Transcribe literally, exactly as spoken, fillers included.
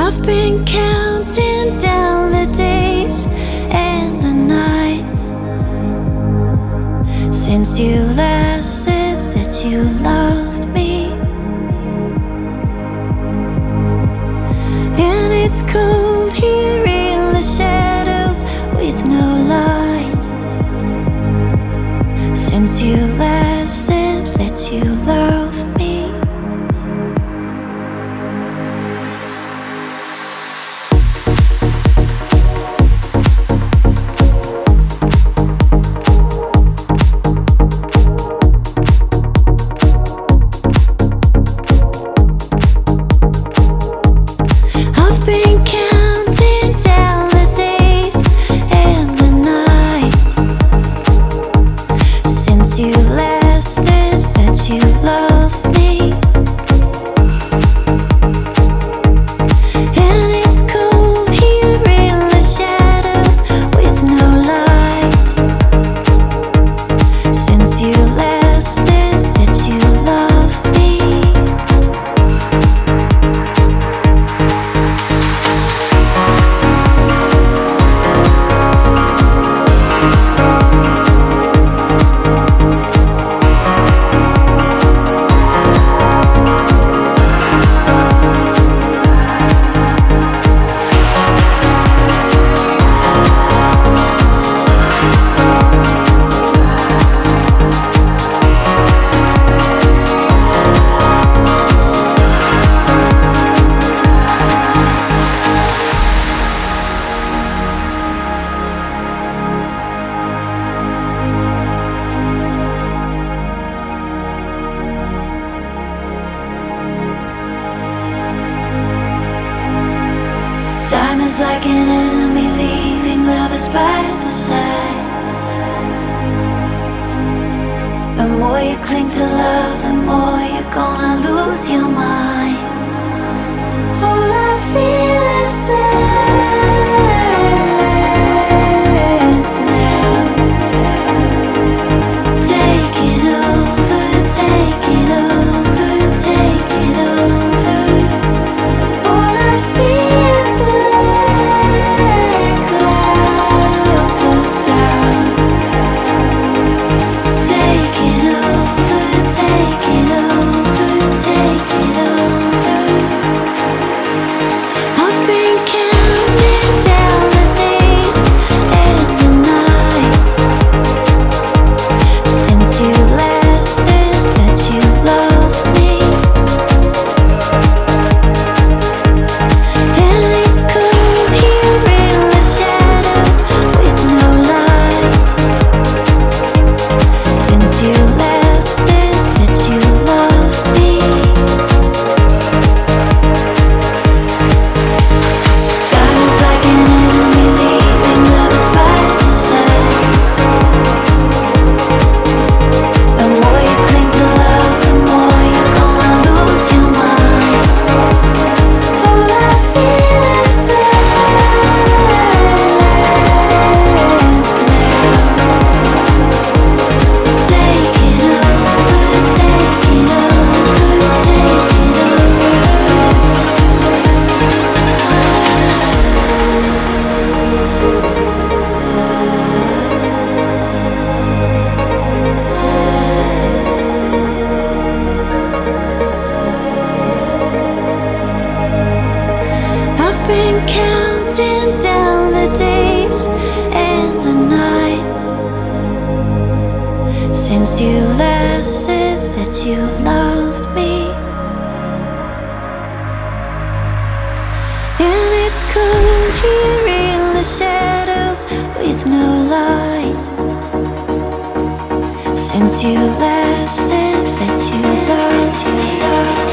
I've been counting down the days and the nights since you last said that you loved me. And it's cold here in the shadows with no light since you last said that you loved me. Time is like an enemy leaving lovers by the side. The more you cling to love, the more you're gonna lose your mind. All I feel is silence now, taking over, taking over, taking over. All I see is black clouds of doubt, taking over, taking over, taking over. I've been counting down the days and the nights since you last said that you loved me. And it's cold here in the shadows with no light since you last said that you loved me. Time is like an enemy leaving lovers by the side. The more you cling to love, the more you're gonna lose your mind. All I feel is silence now, taking over, taking over, taking over. I've been counting down the days and the nights since you last said that you loved me. And it's cold here in the shadows with no light since you last said that you loved me.